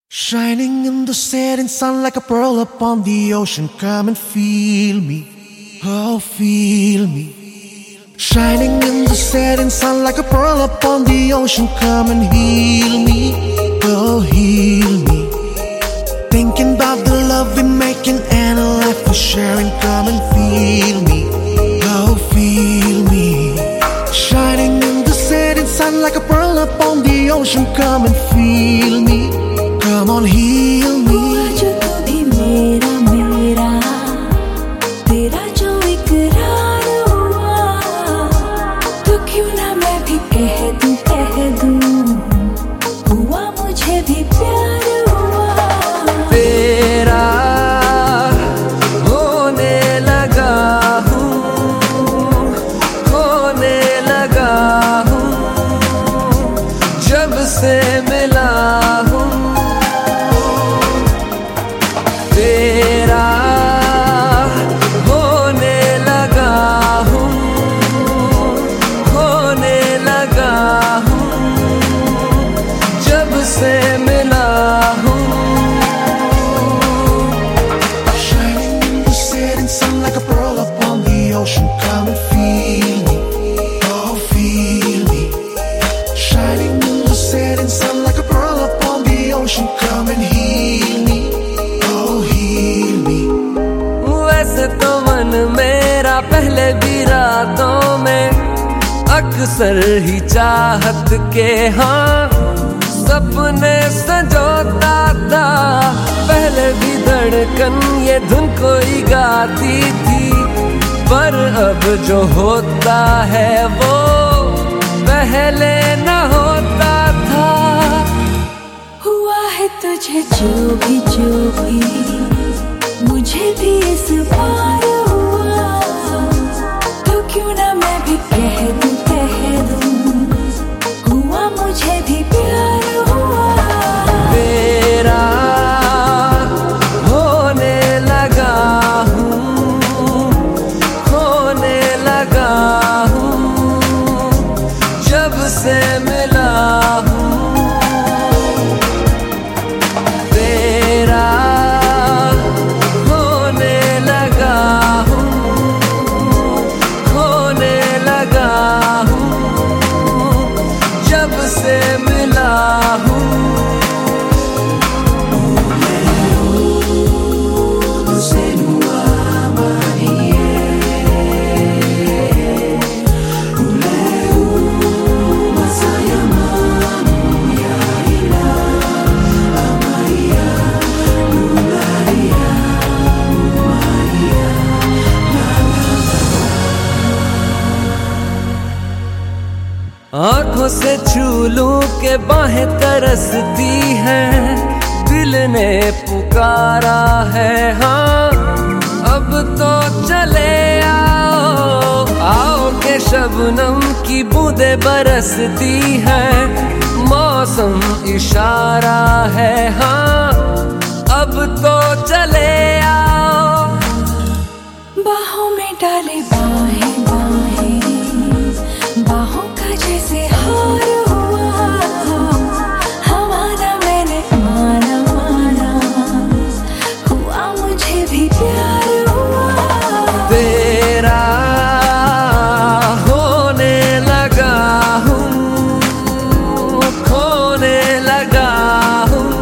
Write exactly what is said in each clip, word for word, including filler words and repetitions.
Shining in the setting sun like a pearl upon the ocean. Come and feel me, oh feel me. Shining in the setting sun like a pearl upon the ocean. Come and heal me, oh heal me. Thinking about the love we're making and a life we're sharing. Come and feel me, oh feel me. Shining in the setting sun like a pearl upon the ocean. Come and feel me, come on heal me. जो तू भी मेरा मेरा तेरा जो इकरार हुआ, तो क्यों ना मैं भी कह दूं कह दूं हुआ मुझे भी प्यार हुआ। तेरा होने लगा हूँ, खोने लगा हूँ, जब से मिला हूँ। तेरा होने लगा हूँ, खोने लगा हूँ, जब से मिला हूँ। Shining in the setting sun like a pearl upon the ocean. Come and feel me, oh feel me. Shining in the setting sun like a pearl upon the ocean. Come and heal me, oh heal me. वैसे तो मन मेरा पहले भी रातों में अक्सर ही चाहत के हाँ सपने संजोता था। पहले भी धड़कन ये धुन कोई गाती थी, पर अब जो होता है वो पहले न होता था। हुआ है तुझे जो भी जो भी मुझे भी इस बार हुआ, तो क्यों ना मैं भी कह दूं कह दूं हुआ मुझे भी प्यार हुआ। तेरा होने लगा हूँ, खोने लगा हूँ, जब से मिला हूँ। तेरा होने लगा हूँ, खोने लगा हूँ, जब से मिला हूँ। आँखों से छू लूं के बाहें तरसती हैं, दिल ने पुकारा है हाँ अब तो चले आओ। आओ के शबनम की बूंदें बरसती हैं, मौसम इशारा है हाँ अब तो चले आओ। बाहों में डाले बाहें बाहें बाहों का जैसे हार हुआ, हमारा मैंने माना माना हुआ मुझे भी प्यार हुआ। तेरा होने लगा हूँ, खोने लगा हूँ,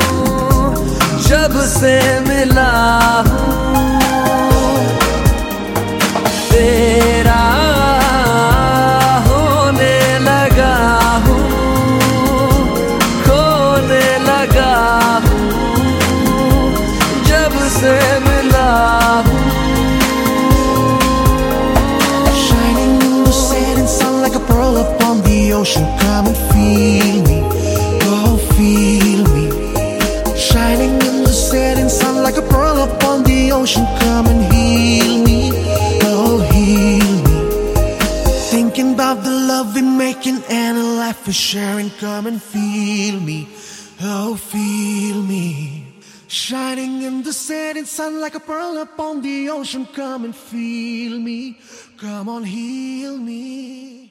जब से मिला हूँ। तेरा होने लगा हूँ, खोने लगा हूँ, जब से मिला हूँ। Shining in the setting sun like a pearl upon the ocean. Come and feel me, oh feel me. Shining in the setting sun like a pearl upon the ocean. Come and heal me, oh heal me. Thinking about the love we're making and a life we're sharing. Come and feel me, oh feel me. Shining in the setting sun like a pearl upon the ocean. Come and feel me, come on heal me.